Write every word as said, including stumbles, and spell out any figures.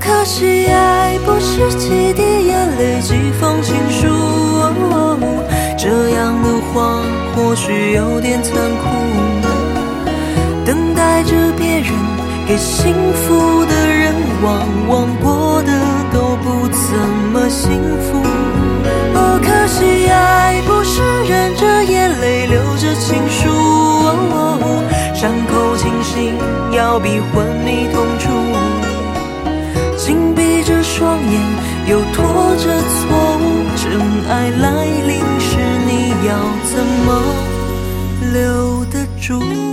可惜爱不是几滴眼泪几封情书，哦，这样的话或许有点残酷。等待着别人给幸福的人，往往过得都不怎么幸福。哦，可惜爱不是忍着眼泪流着情书，哦，伤口清醒要比昏迷痛楚。紧闭着双眼，又拖着错误，真爱来临时，你要怎么留得住？